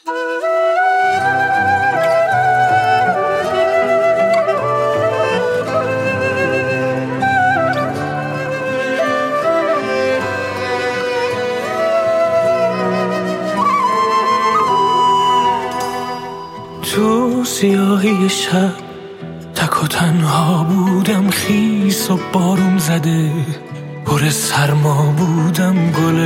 تو سیاهی شب تک و تنها بودم، خیس و بارون زده پر سرما بودم، گل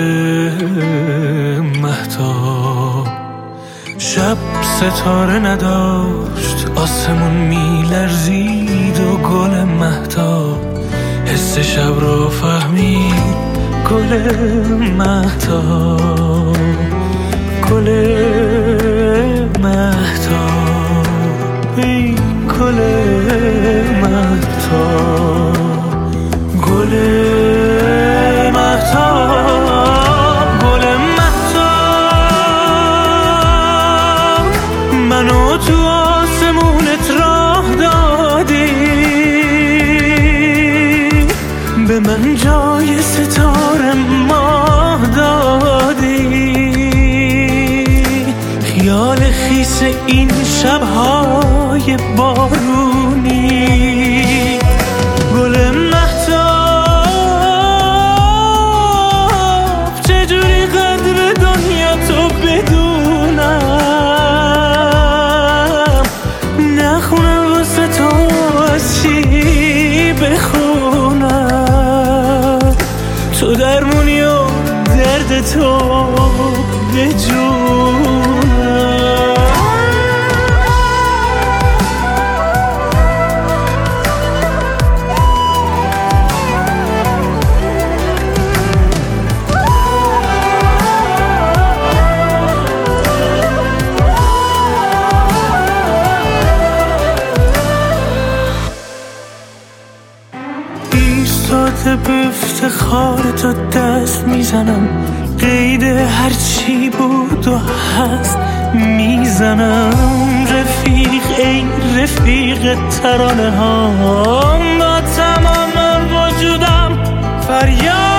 مهتاب. شب ستاره نداشت، آسمون میلرزید و گل مهتاب حس شب رو فهمید، گل مهتاب، گل مهتاب، ای گل مهتاب، گل مهتاب، گل مهتاب. منو تو آسمونت راه دادی، به من جای ستاره ماه دادی، خیال خیس این شب‌های بارونی، گل مهتاب. چجوری قدر دنیا تو بدونم، نخونم واسه تو از چی بخونم، تو درمونی و درد تو به جونم. ایستاده به افتخار تو دست میزنم، قید هرچی بود و هست میزنم. رفیق ای رفیق ترانه ها، با تمام وجودم فریاد